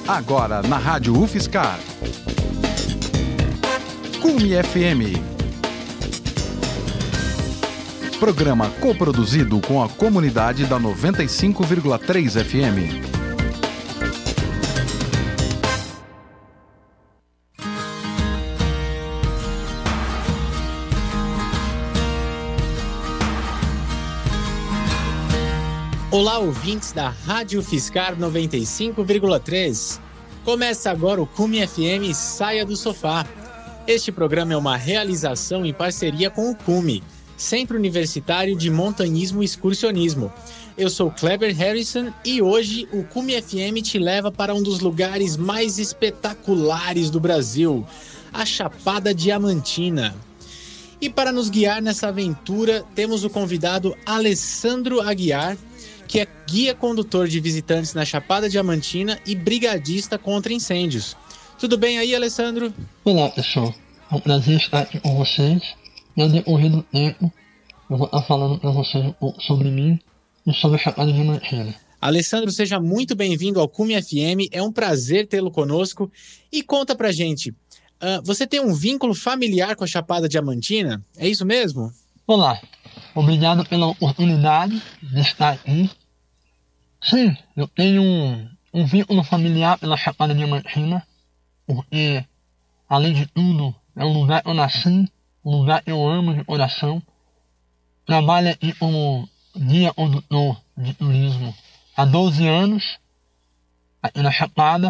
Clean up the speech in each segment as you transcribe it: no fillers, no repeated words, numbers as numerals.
Agora na Rádio UFSCar. Cume FM. Programa coproduzido com a comunidade da 95,3 FM. Olá, ouvintes da Rádio UFSCar 95,3. Começa agora o Cume FM Saia do Sofá. Este programa é uma realização em parceria com o Cume, Centro Universitário de Montanhismo e Excursionismo. Eu sou Kleber Harrison e hoje o Cume FM te leva para um dos lugares mais espetaculares do Brasil, a Chapada Diamantina. E para nos guiar nessa aventura, temos o convidado Alessandro Aguiar, que é guia condutor de visitantes na Chapada Diamantina e brigadista contra incêndios. Tudo bem aí, Alessandro? Olá, pessoal. É um prazer estar aqui com vocês. E ao decorrer do tempo, eu vou estar falando para vocês um pouco sobre mim e sobre a Chapada Diamantina. Alessandro, seja muito bem-vindo ao Cume FM. É um prazer tê-lo conosco. E conta pra gente, você tem um vínculo familiar com a Chapada Diamantina? É isso mesmo? Olá. Obrigado pela oportunidade de estar aqui. Sim, eu tenho um vínculo familiar pela Chapada Diamantina, porque, além de tudo, é um lugar que eu nasci, um lugar que eu amo de coração. Trabalho aqui como guia condutor de turismo há 12 anos, aqui na Chapada,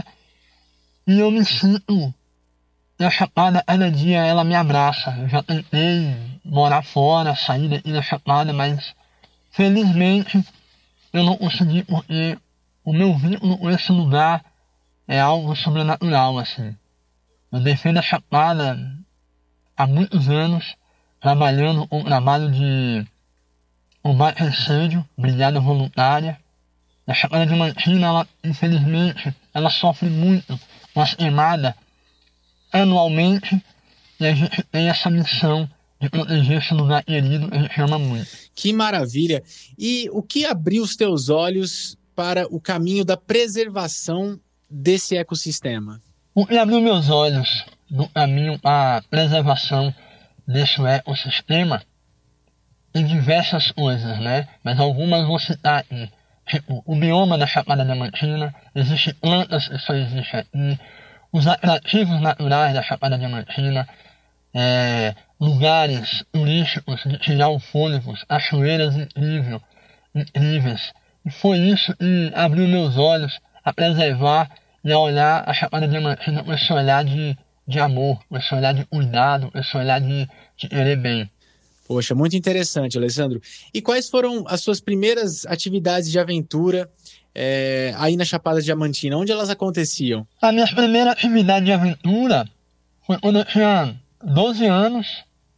e eu me sinto que a Chapada, cada dia, ela me abraça. Eu já tentei morar fora, sair daqui da Chapada, mas felizmente eu não consegui, porque o meu vínculo com esse lugar é algo sobrenatural, assim. Eu defendo a Chapada há muitos anos, trabalhando com o trabalho de combate a incêndio, brigada voluntária. A Chapada Diamantina, ela, infelizmente, ela sofre muito com as queimadas anualmente, e a gente tem essa missão de proteger esse lugar querido, a gente ama muito. Que maravilha! E o que abriu os teus olhos para o caminho da preservação desse ecossistema? O que abriu meus olhos no caminho para a preservação desse ecossistema tem diversas coisas, né? Mas algumas vou citar aqui. Tipo, o bioma da Chapada Diamantina, existem plantas que só existem aqui, os atrativos naturais da Chapada Diamantina, lugares turísticos de tirar o fôlego, cachoeiras incríveis. E foi isso que abriu meus olhos a preservar e a olhar a Chapada Diamantina com esse olhar de amor, com esse olhar de cuidado, com esse olhar de querer bem. Poxa, muito interessante, Alessandro. E quais foram as suas primeiras atividades de aventura aí na Chapada Diamantina? Onde elas aconteciam? A minha primeira atividade de aventura foi quando eu tinha 12 anos.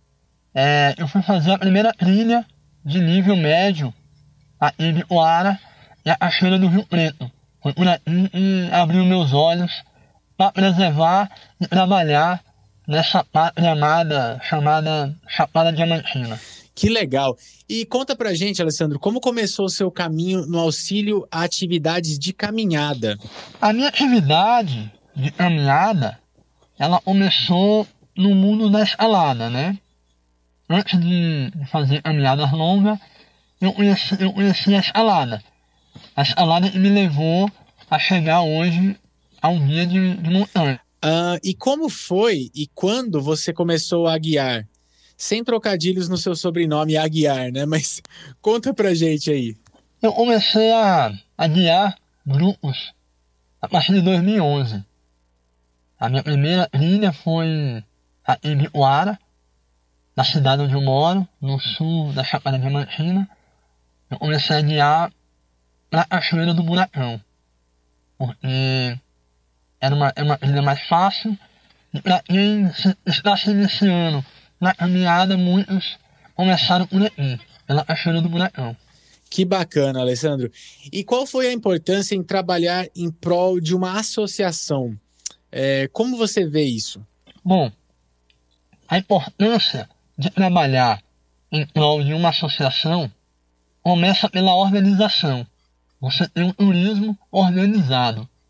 Eu fui fazer a primeira trilha de nível médio a Ibicoara e a Cachoeira do Rio Preto. Foi por aqui que abriu meus olhos para preservar e trabalhar nessa pátria amada chamada Chapada Diamantina. Que legal! E conta pra gente, Alessandro, como começou o seu caminho no auxílio a atividades de caminhada? A minha atividade de caminhada, ela começou no mundo da escalada, né? Antes de fazer caminhadas longas, eu conheci a escalada. A escalada que me levou a chegar hoje ao guia de montanha. E como foi e quando você começou a guiar? Sem trocadilhos no seu sobrenome Aguiar, né? Mas conta pra gente aí. Eu comecei a guiar grupos a partir de 2011. A minha primeira trilha foi a Ibicoara, na cidade onde eu moro, no sul da Chapada Diamantina. Eu comecei a guiar para a Cachoeira do Buracão, porque era uma trilha mais fácil, e para quem está se iniciando na caminhada, muitos começaram por aqui, pela Cachoeira do Buracão. Que bacana, Alessandro. E qual foi a importância em trabalhar em prol de uma associação? Como você vê isso? Bom, a importância de trabalhar em prol de uma associação começa pela organização. Você tem um turismo organizado.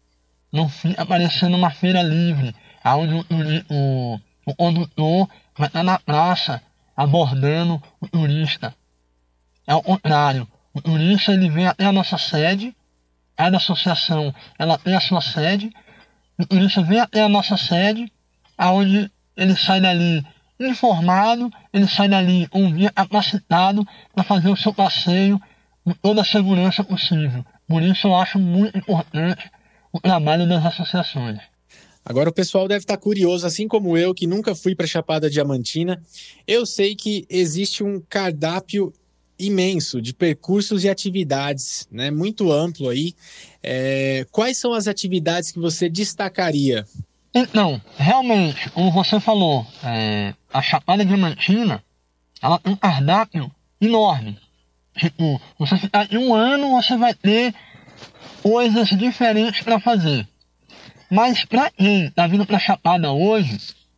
no fim aparecendo uma feira livre, onde o condutor vai estar na praça abordando o turista. É o contrário, o turista ele vem até a nossa sede, cada associação ela tem a sua sede, o turista vem até a nossa sede, onde ele sai dali informado, ele sai dali um dia capacitado para fazer o seu passeio com toda a segurança possível. Por isso eu acho muito importante o trabalho das associações. Agora o pessoal deve estar curioso, assim como eu, que nunca fui para a Chapada Diamantina. Eu sei que existe um cardápio imenso de percursos e atividades, né? Muito amplo aí. Quais são as atividades que você destacaria? Então, realmente, como você falou, a Chapada Diamantina, ela tem um cardápio enorme. Tipo, você ficar em um ano, você vai ter coisas diferentes para fazer. Mas para quem está vindo para a Chapada hoje,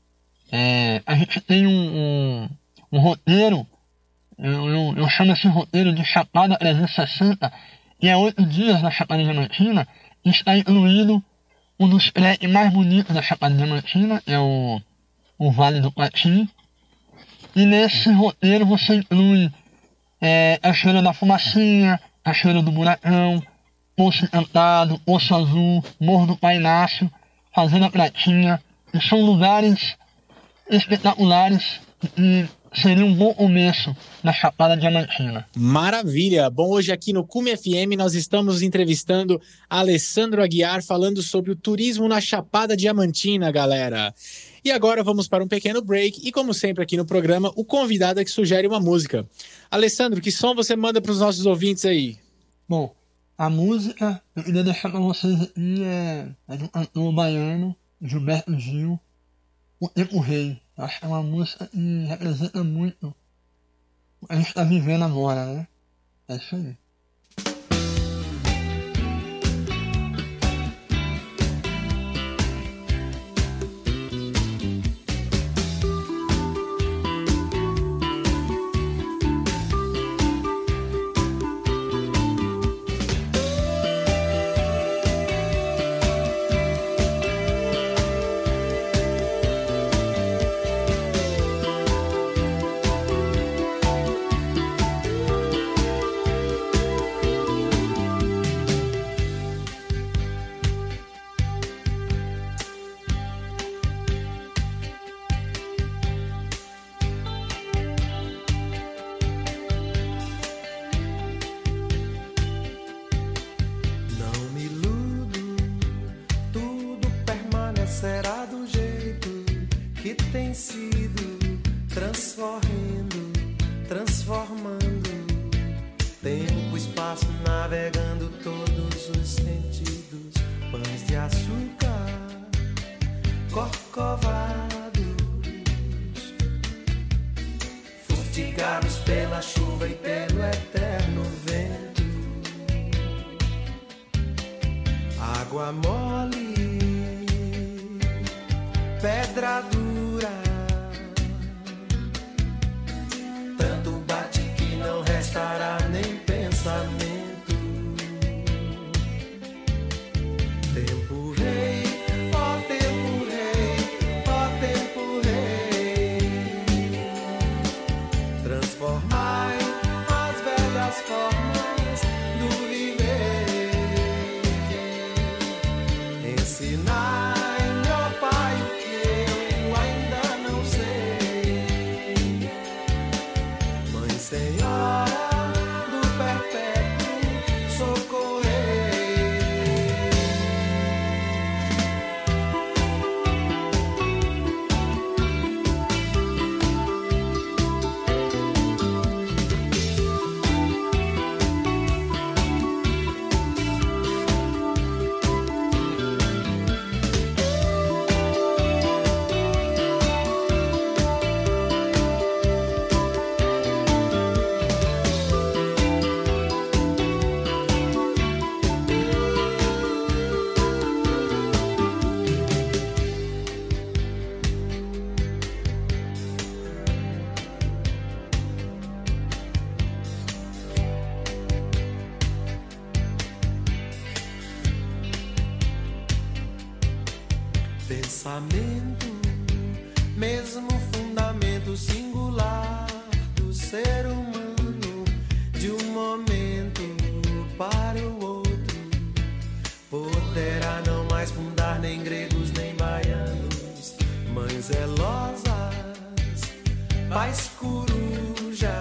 a gente tem um roteiro, eu chamo esse roteiro de Chapada 360, que é 8 dias na Chapada Diamantina, e está incluído um dos prédios mais bonitos da Chapada Diamantina, é o Vale do Quati. E nesse roteiro você inclui Cachoeira da Fumacinha, Cachoeira do Buracão, Poço Encantado, Poço Azul, Morro do Pai Inácio, Fazenda Pratinha, e são lugares espetaculares e seria um bom começo na Chapada Diamantina. Maravilha! Bom, hoje aqui no Cume FM nós estamos entrevistando Alessandro Aguiar falando sobre o turismo na Chapada Diamantina, galera. E agora vamos para um pequeno break e, como sempre aqui no programa, o convidado é que sugere uma música. Alessandro, que som você manda para os nossos ouvintes aí? Bom, a música eu queria deixar para vocês aqui é de um cantor baiano, Gilberto Gil, O Tempo Rei. Acho que é uma música que representa muito o que a gente está vivendo agora, né? É isso aí. Ensinai-me, ó Pai, o que eu Pensamento, mesmo fundamento singular do ser humano, de um momento para o outro, poderá não mais fundar nem gregos nem baianos, mães zelosas, pais corujas.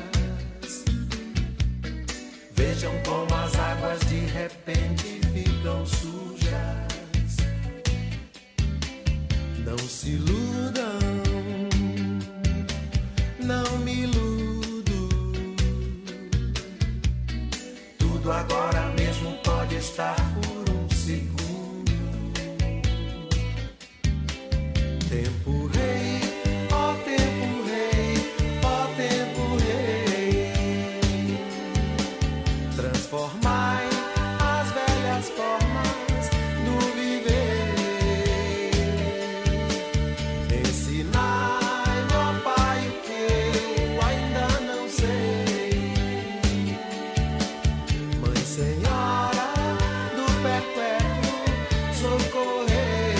Vejam como as águas de repente ficam sujas. Não se iludam, não me iludo. Tudo agora mesmo pode estar por um segundo. Tempo rei, ó tempo rei, ó tempo rei. Transformai as velhas formas do viver. Ensinai-me, ó Pai, o que eu ainda não sei. Mãe Senhora do Perpétuo socorrei.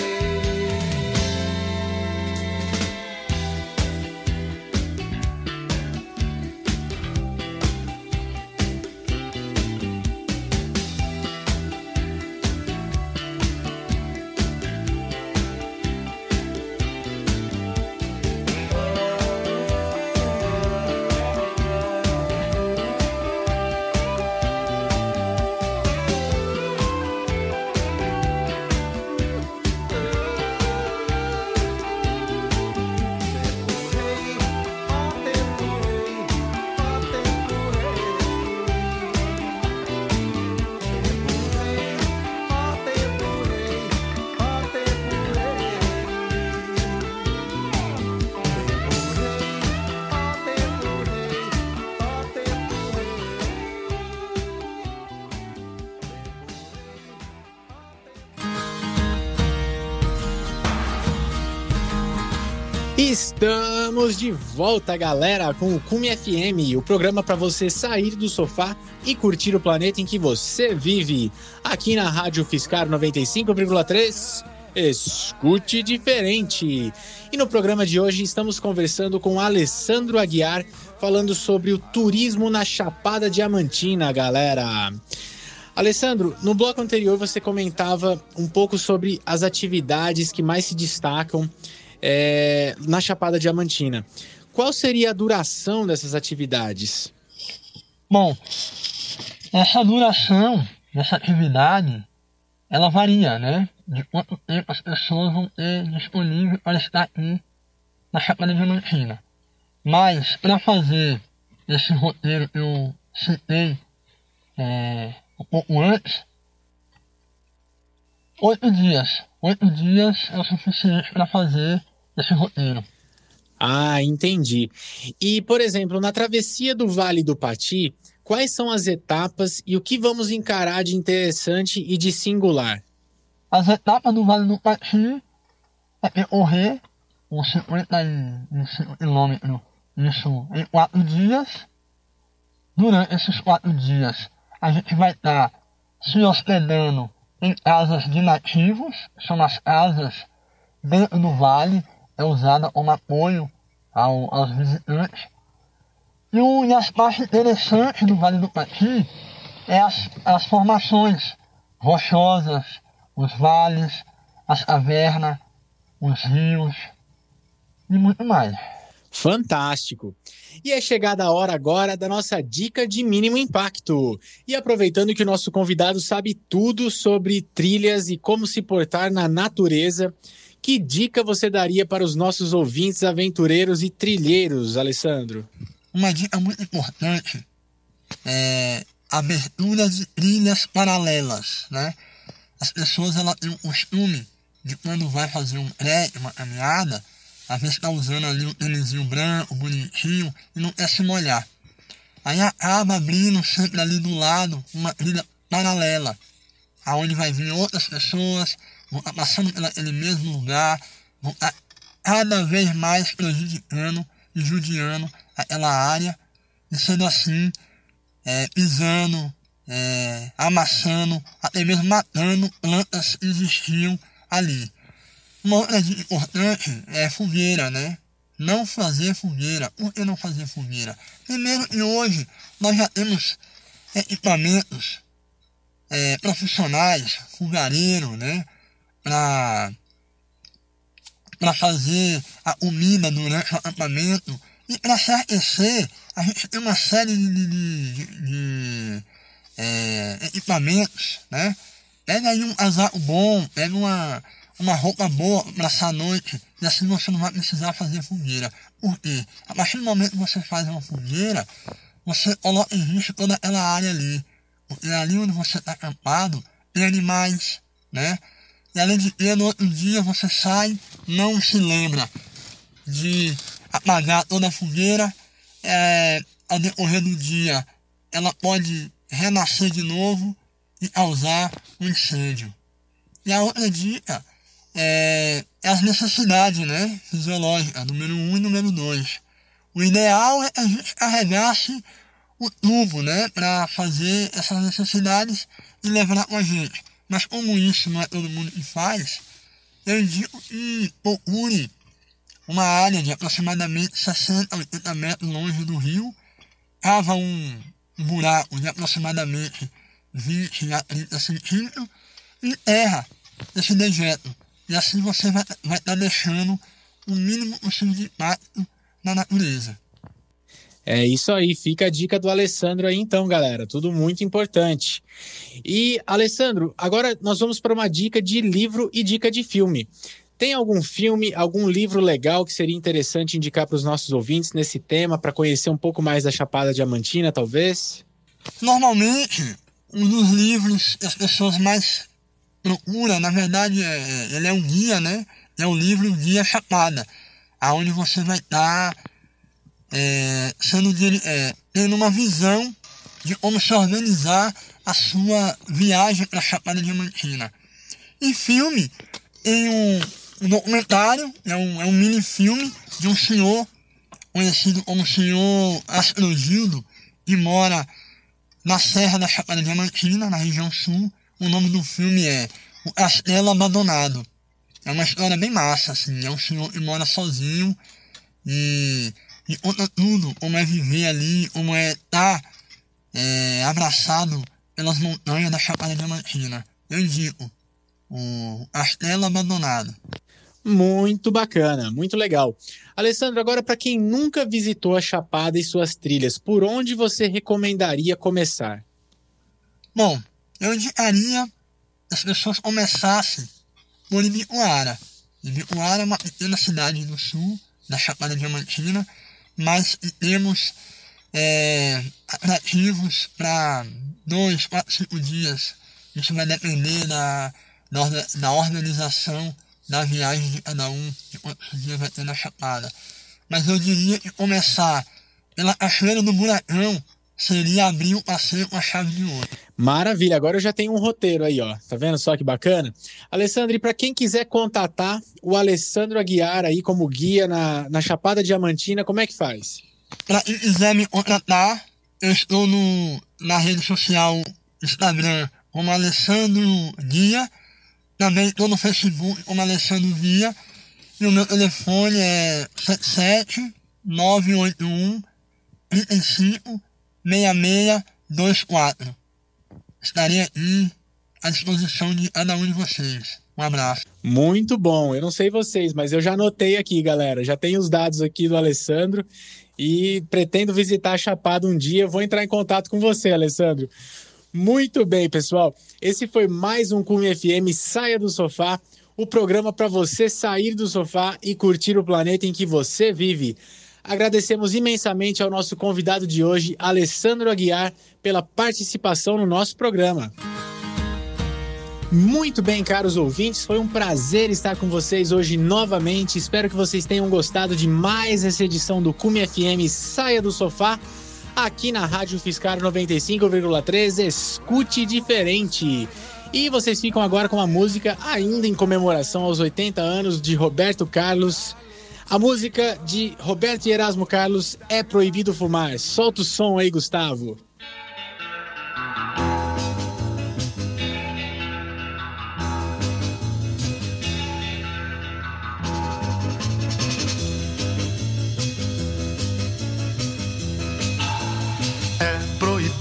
Estamos de volta, galera, com o Cume FM, o programa para você sair do sofá e curtir o planeta em que você vive. Aqui na Rádio Fiscar 95,3, escute diferente. E no programa de hoje estamos conversando com Alessandro Aguiar, falando sobre o turismo na Chapada Diamantina, galera. Alessandro, no bloco anterior você comentava um pouco sobre as atividades que mais se destacam na Chapada Diamantina. Qual seria a duração dessas atividades? Bom, essa duração dessa atividade, ela varia, né? De quanto tempo as pessoas vão ter disponível para estar aqui na Chapada Diamantina. Mas, para fazer esse roteiro que eu citei um pouco antes, 8 dias. 8 dias é o suficiente para fazer esse roteiro. Ah, entendi. E, por exemplo, na travessia do Vale do Pati, quais são as etapas e o que vamos encarar de interessante e de singular? As etapas do Vale do Pati é percorrer uns 55 quilômetros, isso em 4 dias. Durante esses 4 dias, a gente vai estar se hospedando em casas de nativos, são as casas dentro do vale, é usada como apoio aos visitantes. E as partes interessantes do Vale do Pati é as formações rochosas, os vales, as cavernas, os rios e muito mais. Fantástico! E é chegada a hora agora da nossa dica de mínimo impacto. E aproveitando que o nosso convidado sabe tudo sobre trilhas e como se portar na natureza, que dica você daria para os nossos ouvintes aventureiros e trilheiros, Alessandro? Uma dica muito importante é a abertura de trilhas paralelas, né? As pessoas elas têm o costume de quando vai fazer um trek, uma caminhada, às vezes está usando ali um tênisinho branco, bonitinho, e não quer se molhar. Aí acaba abrindo sempre ali do lado uma trilha paralela, aonde vai vir outras pessoas, vão estar passando pelaquele mesmo lugar, vão estar cada vez mais prejudicando e judiando aquela área, e sendo assim, pisando, amassando, até mesmo matando plantas que existiam ali. Uma outra dica importante é fogueira, né? Não fazer fogueira. Por que não fazer fogueira? Primeiro que hoje nós já temos equipamentos profissionais, fogareiro, né? Para fazer a comida durante o acampamento. E para se aquecer, a gente tem uma série de equipamentos, né? Pega aí um casaco bom, pega uma roupa boa para essa noite, e assim você não vai precisar fazer fogueira. Por quê? A partir do momento que você faz uma fogueira, você coloca em risco toda aquela área ali. Porque ali onde você está acampado, tem animais, né? E além de ter, no outro dia você sai, não se lembra de apagar toda a fogueira. Ao decorrer do dia, ela pode renascer de novo e causar um incêndio. E a outra dica é as necessidades, né, fisiológicas, número 1 e número 2. O ideal é que a gente carregasse o tubo, né, para fazer essas necessidades e levar com a gente. Mas como isso não é todo mundo que faz, eu indico que procure uma área de aproximadamente 60 a 80 metros longe do rio, cava um buraco de aproximadamente 20 a 30 centímetros e enterra esse dejeto. E assim você vai estar deixando o mínimo possível de impacto na natureza. É isso aí, fica a dica do Alessandro aí então, galera, tudo muito importante. E, Alessandro, agora nós vamos para uma dica de livro e dica de filme. Tem algum filme, algum livro legal que seria interessante indicar para os nossos ouvintes nesse tema, para conhecer um pouco mais da Chapada Diamantina, talvez? Normalmente, um dos livros que as pessoas mais procuram, na verdade, ele é um guia, né? É o livro Guia Chapada, aonde você vai estar tendo uma visão de como se organizar a sua viagem para a Chapada Diamantina. E filme, tem um documentário, é um mini filme de um senhor conhecido como senhor Astrogildo, que mora na Serra da Chapada Diamantina, na região sul. O nome do filme é O Castelo Abandonado. É uma história bem massa, assim. É um senhor que mora sozinho e conta tudo, como é viver ali, como é estar abraçado pelas montanhas da Chapada Diamantina. Eu indico o Castelo Abandonado. Muito bacana, muito legal. Alessandro, agora para quem nunca visitou a Chapada e suas trilhas, por onde você recomendaria começar? Bom, eu indicaria que as pessoas começassem por Ibicoara. Ibicoara é uma pequena cidade do sul, da Chapada Diamantina, mas temos atrativos para 2, 4, 5 dias. Isso vai depender da organização da viagem de cada um, de quantos dias vai ter na Chapada. Mas eu diria que começar pela Cachoeira do Buracão seria abrir o passeio com a chave de ouro. Maravilha, agora eu já tenho um roteiro aí, ó. Tá vendo só que bacana? Alessandro, e para quem quiser contatar o Alessandro Aguiar aí como guia na Chapada Diamantina, como é que faz? Para quem quiser me contratar, eu estou na rede social Instagram como Alessandro Guia. Também estou no Facebook como Alessandro Guia. E o meu telefone é 77-981 35 6624. Estarei aqui à disposição de cada um de vocês. Um abraço. Muito bom. Eu não sei vocês, mas eu já anotei aqui, galera. Já tenho os dados aqui do Alessandro e pretendo visitar a Chapada um dia. Vou entrar em contato com você, Alessandro. Muito bem, pessoal. Esse foi mais um Cume FM Saia do Sofá, o programa para você sair do sofá e curtir o planeta em que você vive. Agradecemos imensamente ao nosso convidado de hoje, Alessandro Aguiar, pela participação no nosso programa. Muito bem, caros ouvintes, foi um prazer estar com vocês hoje novamente. Espero que vocês tenham gostado de mais essa edição do Cume FM Saia do Sofá, aqui na Rádio UFSCar 95,3, escute diferente. E vocês ficam agora com a música ainda em comemoração aos 80 anos de Roberto Carlos. A música de Roberto e Erasmo Carlos, É Proibido Fumar. Solta o som aí, Gustavo.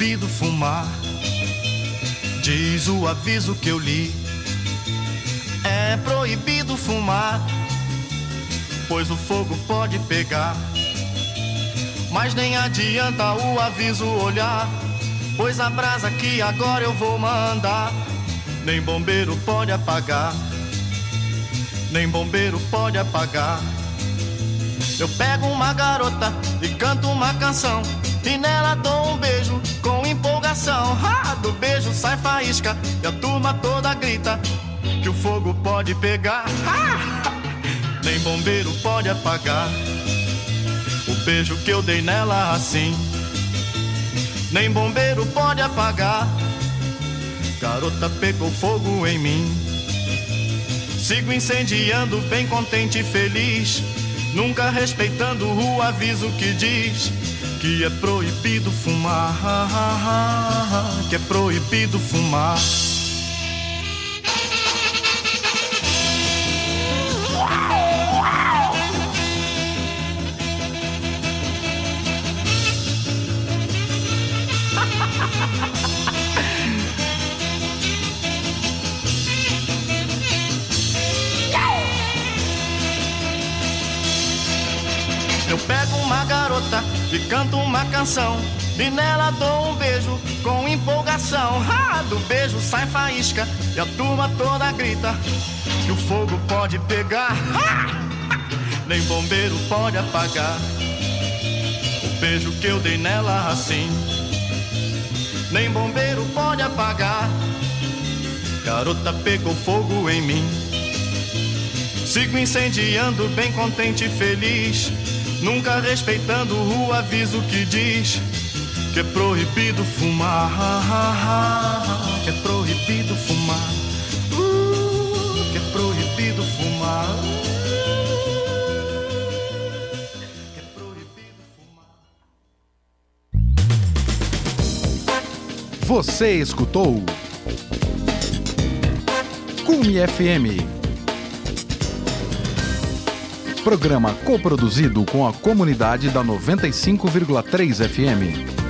proibido fumar. Diz o aviso que eu li, é proibido fumar, pois o fogo pode pegar. Mas nem adianta o aviso olhar, pois a brasa que agora eu vou mandar, nem bombeiro pode apagar, nem bombeiro pode apagar. Eu pego uma garota e canto uma canção, e nela dou um beijo com empolgação. Do beijo sai faísca e a turma toda grita que o fogo pode pegar. Nem bombeiro pode apagar o beijo que eu dei nela assim. Nem bombeiro pode apagar. Garota pegou fogo em mim. Sigo incendiando bem contente e feliz, nunca respeitando o aviso que diz que é proibido fumar, que é proibido fumar. Eu pego uma garota e canto uma canção, e nela dou um beijo com empolgação. Do beijo sai faísca e a turma toda grita que o fogo pode pegar. Nem bombeiro pode apagar o beijo que eu dei nela assim. Nem bombeiro pode apagar. Garota pegou fogo em mim. Sigo incendiando bem contente e feliz, nunca respeitando o aviso que diz que é proibido fumar, que é proibido fumar, que é proibido fumar, que é proibido fumar. Você escutou Cume FM. Programa coproduzido com a comunidade da 95,3 FM.